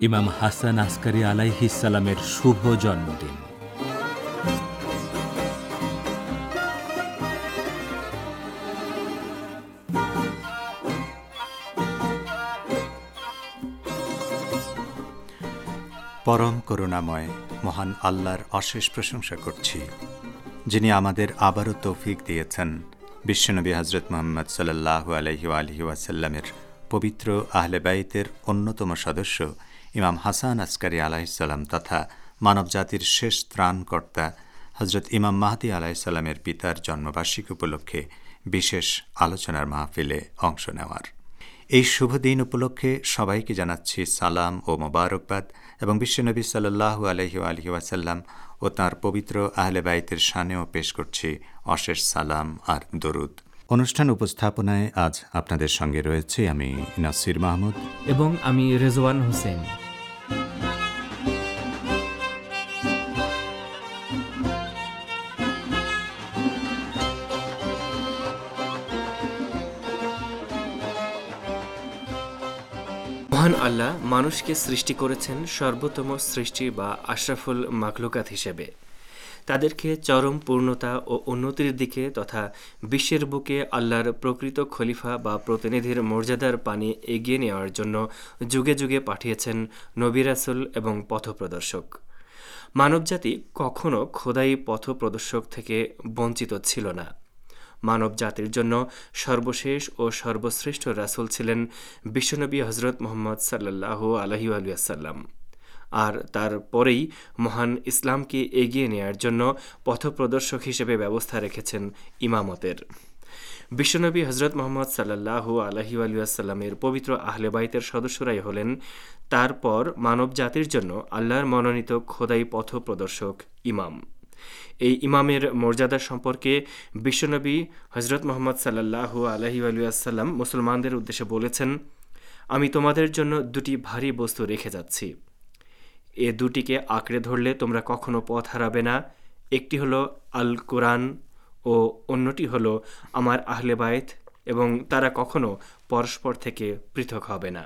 ইমাম হাসান আসকারী আলাইহিস সালামের শুভ জন্মদিন। পরম করুণাময় মহান আল্লাহর অশেষ প্রশংসা করছি, যিনি আমাদের আবারও তৌফিক দিয়েছেন বিশ্বনবী হযরত মুহাম্মদ সাল্লাল্লাহু আলাইহি ওয়াসাল্লামের পবিত্র আহলে বাইতের অন্যতম সদস্য ইমাম হাসান আসকারী আলাইহিস সালাম তথা মানবজাতির শেষ ত্রাণকর্তা হযরত ইমাম মাহদী আলাইহিস সালামের পিতার জন্মবার্ষিকী উপলক্ষে বিশেষ আলোচনার মাহফিলে অংশ নেওয়ার। এই শুভ দিন উপলক্ষে সবাইকে জানাচ্ছি সালাম ও মোবারকবাদ এবং বিশ্বনবী সাল্লাল্লাহু আলাইহি ওয়াসাল্লাম ও তাঁর পবিত্র আহলে বাইতের শানেও পেশ করছি অশেষ সালাম আর দরুদ। অনুষ্ঠান উপস্থাপনায় আজ আপনাদের সঙ্গে রয়েছে আমি নাসির মাহমুদ এবং আমি রেজওয়ান হোসেন। মহান আল্লাহ মানুষকে সৃষ্টি করেছেন সর্বোত্তম সৃষ্টি বা আশরাফুল মাখলুকাত হিসেবে। তাদেরকে চরম পূর্ণতা ও উন্নতির দিকে তথা বিশ্বের বুকে আল্লাহর প্রকৃত খলিফা বা প্রতিনিধির মর্যাদার পানে এগিয়ে নেওয়ার জন্য যুগে যুগে পাঠিয়েছেন নবী রাসূল এবং পথপ্রদর্শক। মানবজাতি কখনো খোদাই পথপ্রদর্শক থেকে বঞ্চিত ছিল না। মানব জাতির জন্য সর্বশেষ ও সর্বশ্রেষ্ঠ রাসূল ছিলেন বিশ্বনবী হযরত মুহাম্মদ সাল্লাল্লাহু আলাইহি ওয়াসাল্লাম। আর তার পরেই মহান ইসলামকে এগিয়ে নেয়ার জন্য পথপ্রদর্শক হিসেবে ব্যবস্থা রেখেছেন ইমামতের। বিশ্বনবী হযরত মুহাম্মদ সাল্লাল্লাহু আলাইহি ওয়াসাল্লামের পবিত্র আহলে বাইতের সদস্যরাই হলেন তারপর মানব জাতির জন্য আল্লাহর মনোনীত খোদাই পথপ্রদর্শক ইমাম। এই ইমামের মর্যাদা সম্পর্কে বিশ্বনবী হযরত মুহাম্মদ সাল্লাল্লাহু আলাইহি ওয়াসাল্লাম মুসলমানদের উদ্দেশ্যে বলেছেন, আমি তোমাদের জন্য দুটি ভারী বস্তু রেখে যাচ্ছি। এ দুটিকে আঁকড়ে ধরলে তোমরা কখনো পথ হারাবে না। একটি হলো আল কোরআন ও অন্যটি হলো আমার আহলে বাইত, এবং তারা কখনো পরস্পর থেকে পৃথক হবে না।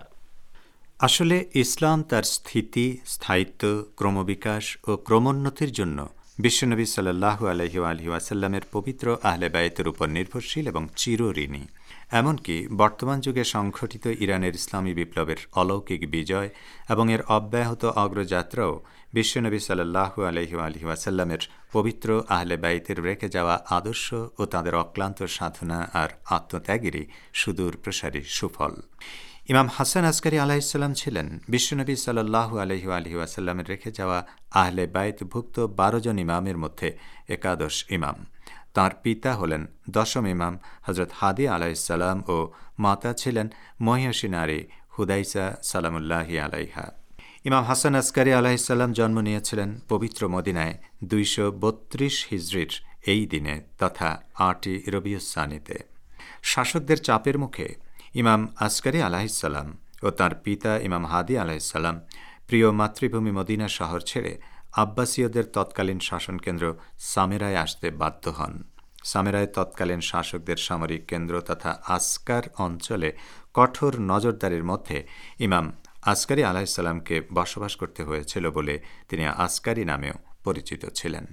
আসলে ইসলাম তার স্থিতি, স্থায়িত্ব, ক্রমবিকাশ ও ক্রমোন্নতির জন্য বিশ্বনবী সাল্লাল্লাহু আলাইহি ওয়াসাল্লামের পবিত্র আহলে বাইতের উপর নির্ভরশীল এবং চিরঋণী। এমনকি বর্তমান যুগে সংঘটিত ইরানের ইসলামী বিপ্লবের অলৌকিক বিজয় এবং এর অব্যাহত অগ্রযাত্রাও বিশ্বনবী সাল্লাল্লাহু আলাইহি ওয়াসাল্লামের পবিত্র আহলে বাইতের রেখে যাওয়া আদর্শ ও তাঁদের অক্লান্ত সাধনা আর আত্মত্যাগেরই সুদূর প্রসারী সুফল। ইমাম হাসান আসকারী আলাইহিস সালাম ছিলেন বিশ্বনবী সাল্লাল্লাহু আলাইহি ওয়াসাল্লামের রেখে যাওয়া আহলে বাইতভুক্ত 12 জন ইমামের মধ্যে একাদশ ইমাম। তাঁর পিতা হলেন দশম ইমাম হযরত হাদী আলাইহিস সালাম ও মাতা ছিলেন মহিয়সী নারী হুদাইসা সালামুল্লাহি আলাইহা। ইমাম হাসান আসকারী আলাইহিস সালাম জন্ম নিয়েছিলেন পবিত্র মদিনায় 232 হিজরির এই দিনে তথা 8ই রবিউস সানিতে। শাসকদের চাপের মুখে ইমাম আসকারী আলাইহিস সালাম ও তাঁর পিতা ইমাম হাদী আলাইহিস সালাম প্রিয় মাতৃভূমি মদিনা শহর ছেড়ে আব্বাসীয়দের তৎকালীন শাসনকেন্দ্র সামেরায় আসতে বাধ্য হন। সামেরায় তৎকালীন শাসকদের সামরিক কেন্দ্র তথা আসকার অঞ্চলে কঠোর নজরদারির মধ্যে ইমাম আসকারী আলাইহিস সালামকে বসবাস করতে হয়েছিল বলে তিনি আসকারী নামেও পরিচিত ছিলেন।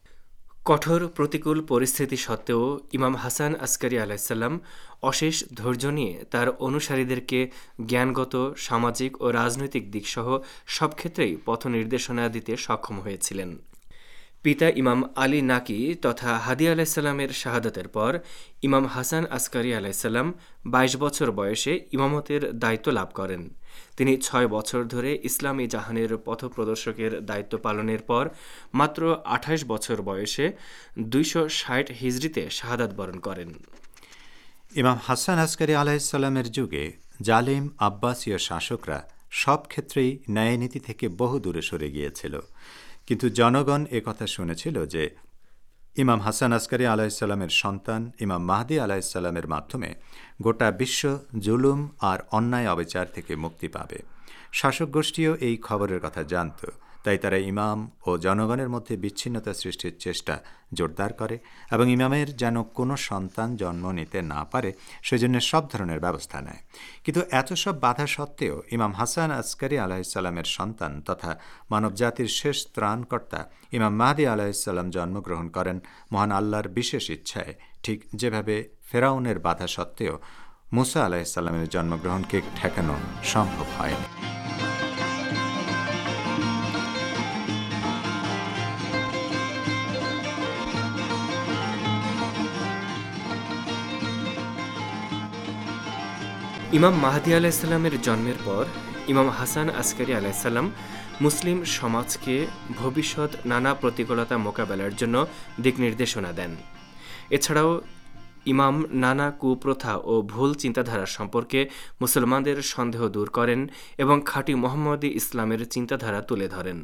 কঠোর প্রতিকূল পরিস্থিতি সত্ত্বেও ইমাম হাসান আসকারী আলাইহিস সালাম অশেষ ধৈর্য নিয়ে তার অনুসারীদেরকে জ্ঞানগত, সামাজিক ও রাজনৈতিক দিকসহ সব ক্ষেত্রেই পথ নির্দেশনা দিতে সক্ষম হয়েছিলেন। পিতা ইমাম আলী নাকি তথা হাদী আলাইহিস সালামের শাহাদাতের পর ইমাম হাসান আসকারী আলাইহিস সালাম 22 বছর বয়সে ইমামতের দায়িত্ব লাভ করেন। তিনি 6 বছর ধরে ইসলামী জাহানের পথপ্রদর্শকের দায়িত্ব পালনের পর মাত্র 28 বছর বয়সে 260 হিজরিতে শাহাদাত বরণ করেন। ইমাম হাসান আসকারী আলাইহিস সালামের যুগে জালিম আব্বাসীয় শাসকরা সব ক্ষেত্রেই ন্যায়নীতি থেকে বহু দূরে সরে গিয়েছিল, কিন্তু জনগণ একথা শুনেছিল যে ইমাম হাসান আসকারী আলাইহিস সালামের সন্তান ইমাম মাহদী আলাইহিস সালামের মাধ্যমে গোটা বিশ্ব জুলুম আর অন্যায় অবিচার থেকে মুক্তি পাবে। শাসক গোষ্ঠীও এই খবরের কথা জানত, তাই তারা ইমাম ও জনগণের মধ্যে বিচ্ছিন্নতা সৃষ্টির চেষ্টা জোরদার করে এবং ইমামের যেন কোনো সন্তান জন্ম নিতে না পারে সেজন্য সব ধরনের ব্যবস্থা নেয়। কিন্তু এত সব বাধা সত্ত্বেও ইমাম হাসান আসকারী আলাইহিসসালামের সন্তান তথা মানবজাতির শেষ ত্রাণকর্তা ইমাম মাহদী আলাইহিসসালাম জন্মগ্রহণ করেন মহান আল্লাহর বিশেষ ইচ্ছায়, ঠিক যেভাবে ফেরাউনের বাধা সত্ত্বেও মুসা আলাইহিসসালামের জন্মগ্রহণকে ঠেকানো সম্ভব হয়নি। ইমাম মাহদী আলাইসাল্লামের জন্মের পর ইমাম হাসান আসকারী আলাইসাল্লাম মুসলিম সমাজকে ভবিষ্যৎ নানা প্রতিকূলতা মোকাবেলার জন্য দিক নির্দেশনা দেন। এছাড়াও ইমাম নানা কুপ্রথা ও ভুল চিন্তাধারা সম্পর্কে মুসলমানদের সন্দেহ দূর করেন এবং খাঁটি মোহাম্মদী ইসলামের চিন্তাধারা তুলে ধরেন।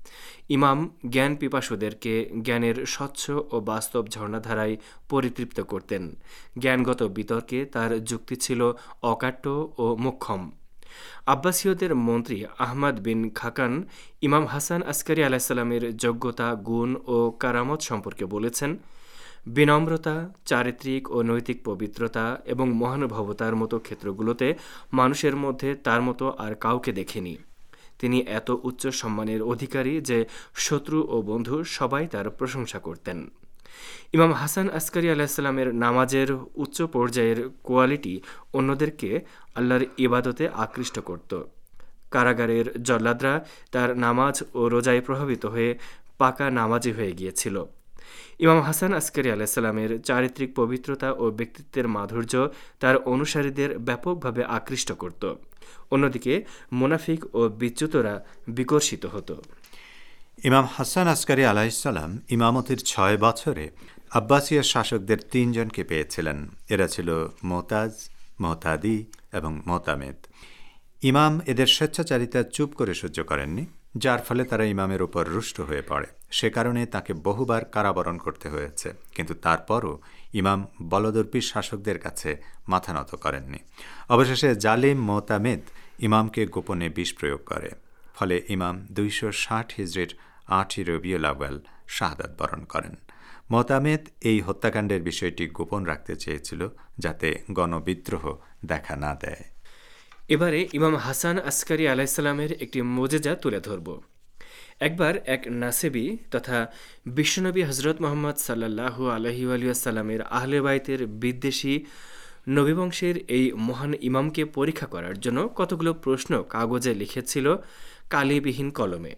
ইমাম জ্ঞান পিপাসুদেরকে জ্ঞানের স্বচ্ছ ও বাস্তব ঝর্ণাধারায় পরিতৃপ্ত করতেন। জ্ঞানগত বিতর্কে তার যুক্তি ছিল অকাট্য ও মোক্ষম। আব্বাসীয়দের মন্ত্রী আহমদ বিন খাকান ইমাম হাসান আসকারী আলাইসাল্লামের যোগ্যতা, গুণ ও কারামত সম্পর্কে বলেছেন, বিনম্রতা, চারিত্রিক ও নৈতিক পবিত্রতা এবং মহানুভবতার মতো ক্ষেত্রগুলোতে মানুষের মধ্যে তার মতো আর কাউকে দেখেনি। তিনি এত উচ্চ সম্মানের অধিকারী যে শত্রু ও বন্ধু সবাই তার প্রশংসা করতেন। ইমাম হাসান আসকারী আলাইসাল্লামের নামাজের উচ্চ পর্যায়ের কোয়ালিটি অন্যদেরকে আল্লাহর ইবাদতে আকৃষ্ট করত। কারাগারের জল্লাদরা তার নামাজ ও রোজায় প্রভাবিত হয়ে পাকা নামাজি হয়ে গিয়েছিল। ইমাম হাসান আসকারী আলাইসাল্লামের চারিত্রিক পবিত্রতা ও ব্যক্তিত্বের মাধুর্য তার অনুসারীদের ব্যাপকভাবে আকৃষ্ট করত। অন্যদিকে মুনাফিক ও বিচ্যুতরা বিকর্ষিত হতো। ইমাম হাসান আসকারী আলাইহিসসালাম ইমামতির 6 বছরে আব্বাসীয় শাসকদের 3 জনকে পেয়েছিলেন। এরা ছিল মোতাজ, মোহতাদি এবং মোতামেদ। ইমাম এদের স্বেচ্ছাচারিতা চুপ করে সহ্য করেননি, যার ফলে তারা ইমামের উপর রুষ্ট হয়ে পড়ে। সে কারণে তাকে বহুবার কারাবরণ করতে হয়েছে, কিন্তু তারপরও ইমাম বলদর্পী শাসকদের কাছে মাথা নত করেননি। অবশেষে জালিম মোতামেদ ইমামকে গোপনে বিষ প্রয়োগ করে, ফলে ইমাম 260 হিজরির 8ই রবিউল আউয়াল শাহাদাত বরণ করেন। মোতামেদ এই হত্যাকাণ্ডের বিষয়টি গোপন রাখতে চেয়েছিল, যাতে গণবিদ্রোহ দেখা না দেয়। এবারে ইমাম হাসান আসকারী আলাইসাল্লামের একটি মোজেজা তুলে ধরব। একবার এক নাসেবী তথা বিশ্বনবী হজরত মোহাম্মদ সাল্লাল্লাহু আলাইহি ওয়াসাল্লামের আহলে বাইতের বিদ্বেষী নবীবংশের এই মহান ইমামকে পরীক্ষা করার জন্য কতগুলো প্রশ্ন কাগজে লিখেছিল কালিবিহীন কলমে।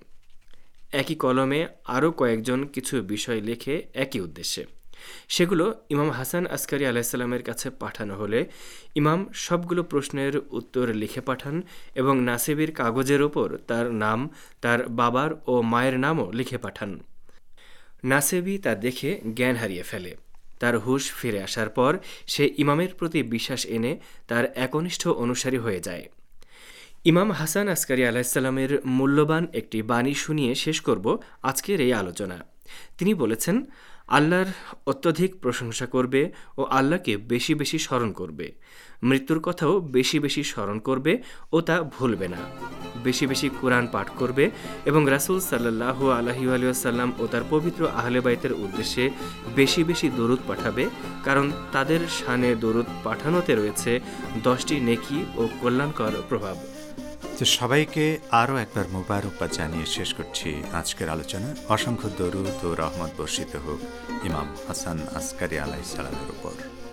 একই কলমে আরও কয়েকজন কিছু বিষয় লিখে একই উদ্দেশ্যে। সেগুলো ইমাম হাসান আসকারী আলাইসাল্লামের কাছে পাঠানো হলে ইমাম সবগুলো প্রশ্নের উত্তর লিখে পাঠান এবং নাসেবীর কাগজের ওপর তার নাম, তার বাবার ও মায়ের নামও লিখে পাঠান। নাসেবী তা দেখে জ্ঞান হারিয়ে ফেলে। তার হুঁশ ফিরে আসার পর সে ইমামের প্রতি বিশ্বাস এনে তার একনিষ্ঠ অনুসারী হয়ে যায়। ইমাম হাসান আসকারী আলাইসাল্লামের মূল্যবান একটি বাণী শুনিয়ে শেষ করব আজকের এই আলোচনা। তিনি বলেছেন, আল্লাহর অত্যধিক প্রশংসা করবে ও আল্লাহকে বেশি বেশি স্মরণ করবে, মৃত্যুর কথাও বেশি বেশি স্মরণ করবে ও তা ভুলবে না, বেশি বেশি কোরআন পাঠ করবে এবং রাসূল সাল্লাল্লাহু আলাইহি ওয়াসাল্লাম ও তার পবিত্র আহলে বাইতের উদ্দেশ্যে বেশি বেশি দরুদ পাঠাবে, কারণ তাদের শানে দরুদ পাঠানোতে রয়েছে 10টি নেকি ও কল্যাণকর প্রভাব। তো সবাইকে আরও একবার মোবারকবাদ জানিয়ে শেষ করছি আজকের আলোচনা। অসংখ্য দরুদ ও রহমত বর্ষিত হোক ইমাম হাসান আসকারী আলাইহিস সালামের উপর।